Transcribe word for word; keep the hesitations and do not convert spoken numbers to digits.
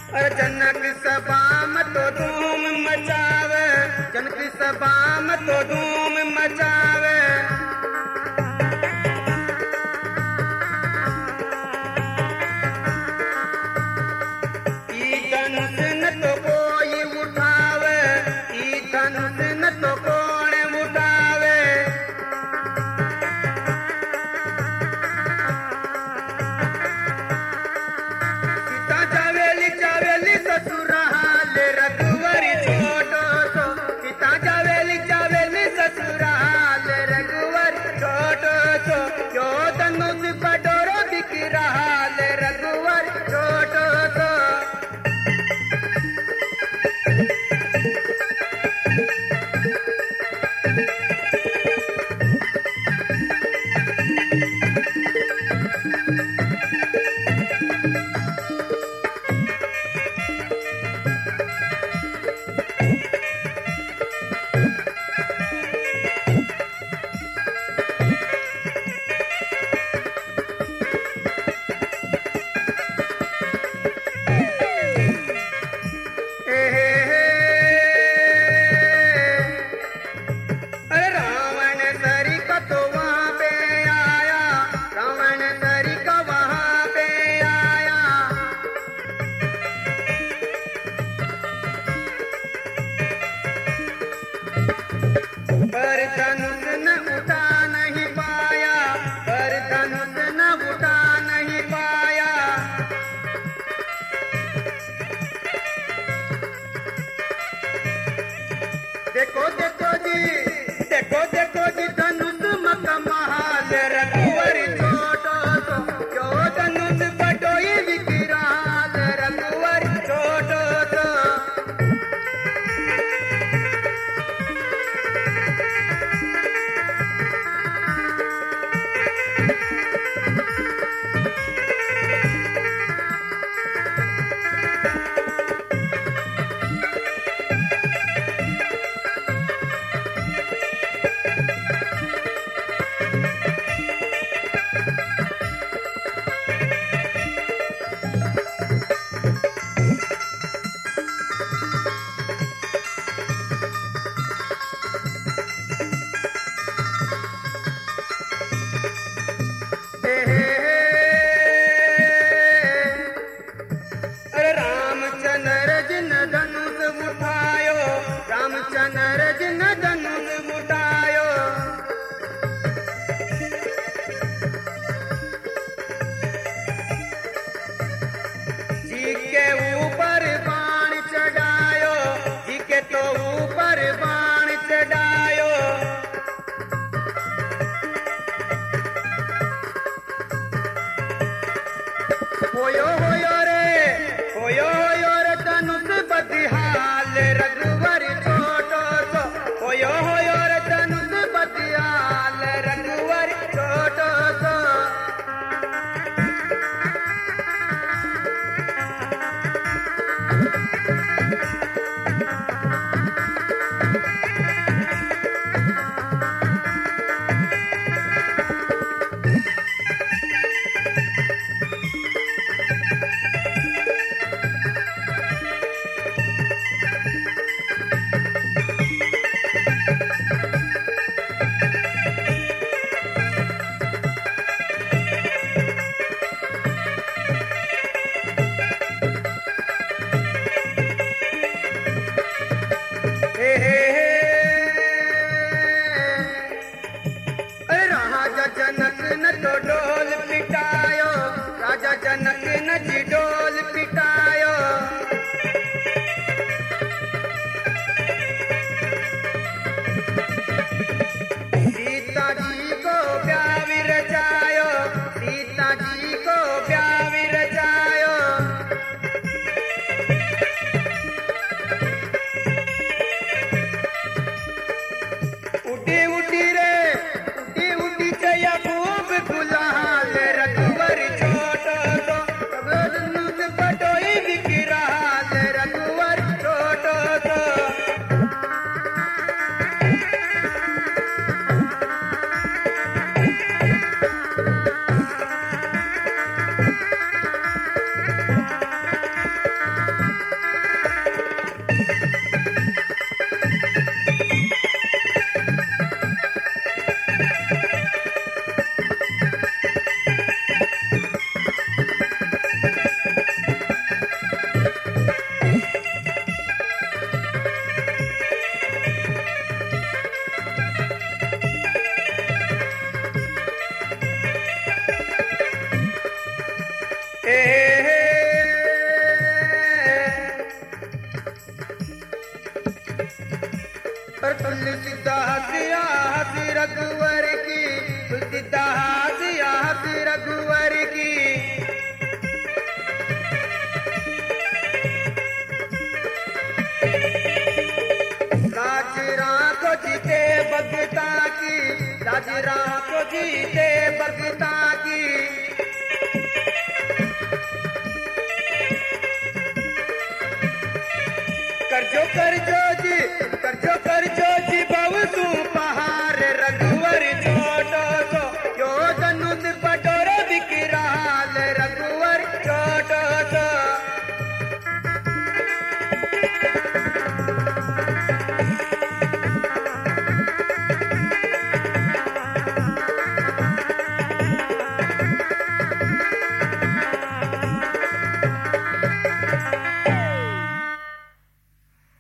अरे जनक सभा में तो धूम मचावे, जनक सभा में तो धूम मचावे। ई धनुष न तो कोई उठावे, ई धनुष न तो कौन उठावे। सीता जावेली जावेली ससुराल रघुवर छोटो सो, सीता जावेली जावेली ससुराल रघुवर छोटो सो। जो धनुष बडोरो दिख रहा रघुवर छोटो सो। पर धनुष न उठा नहीं पाया, पर धनुष न उठा नहीं पाया। देखो देखो जी, देखो देखो जी धनुष मत महाल रघुवर छोटो सो। जो धनुष बडोई विकराल रघुवर छोटो सो। पर तुल सीधा हसिया हसी रघुवर की, तुल सीधा हसिया हसी रघुवर की। राजरा को जीते भगता की, राजरा को जीते भगता की। करजो करजो जी, करजो करजो